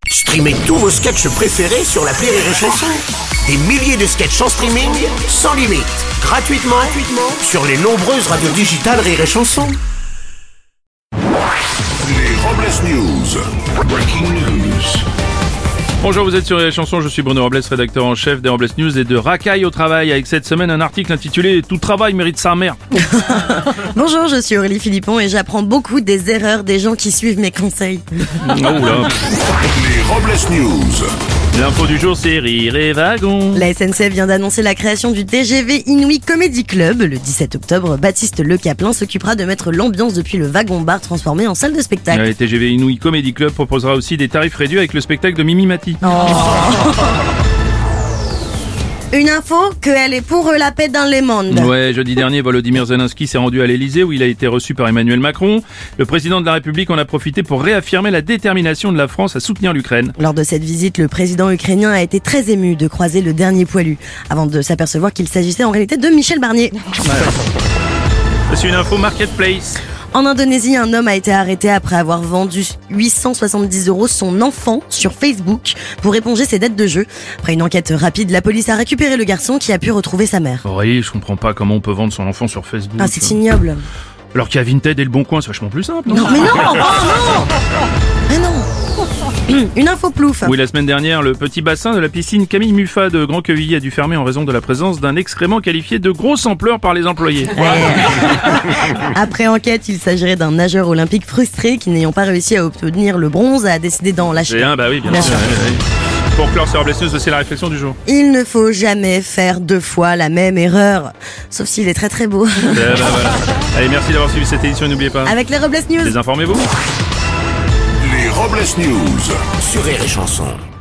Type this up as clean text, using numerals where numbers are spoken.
Streamez tous vos sketchs préférés sur l'appli Rire et Chanson. Des milliers de sketchs en streaming, sans limite, gratuitement sur les nombreuses radios digitales Rire et Chanson. Les Robles News. Breaking news. Bonjour, vous êtes sur les chansons, je suis Bruno Robles, rédacteur en chef des Robles News et de Racaille au travail, avec cette semaine un article intitulé « Tout travail mérite sa mère ». Bonjour, je suis Aurélie Philippon et j'apprends beaucoup des erreurs des gens qui suivent mes conseils. Oh là. Les Robles News. L'info du jour, c'est Rire et Wagon. La SNCF vient d'annoncer la création du TGV Inouï Comedy Club. Le 17 octobre, Baptiste Le Caplin s'occupera de mettre l'ambiance depuis le wagon-bar transformé en salle de spectacle. Le TGV Inouï Comedy Club proposera aussi des tarifs réduits avec le spectacle de Mimi Mati. Une info qu'elle est pour la paix dans les mondes. Ouais, jeudi dernier, Volodymyr Zelensky s'est rendu à l'Elysée où il a été reçu par Emmanuel Macron. Le président de la République en a profité pour réaffirmer la détermination de la France à soutenir l'Ukraine. Lors de cette visite, le président ukrainien a été très ému de croiser le dernier poilu, avant de s'apercevoir qu'il s'agissait en réalité de Michel Barnier. C'est une info Marketplace. En Indonésie, un homme a été arrêté après avoir vendu 870 € son enfant sur Facebook pour éponger ses dettes de jeu. Après une enquête rapide, la police a récupéré le garçon qui a pu retrouver sa mère. Oui, je comprends pas comment on peut vendre son enfant sur Facebook. Ah, c'est ignoble. Alors qu'il y a Vinted et Le Bon Coin, c'est vachement plus simple. Non, mais non, oh non. Mais non. Une info plouf. Oui, la semaine dernière, le petit bassin de la piscine Camille Muffat de Grand-Quevilly a dû fermer en raison de la présence d'un excrément qualifié de grosse ampleur par les employés. Après enquête, il s'agirait d'un nageur olympique frustré qui, n'ayant pas réussi à obtenir le bronze, a décidé d'en lâcher. Bah oui, bien sûr. Oui. Pour clore sur Robles News, c'est la réflexion du jour. Il ne faut jamais faire 2 fois la même erreur. Sauf s'il est très très beau. Voilà. Allez, merci d'avoir suivi cette édition et n'oubliez pas, Avec les Robles News. désinformez-vous. Les Robles News. Sur Rire et Chanson.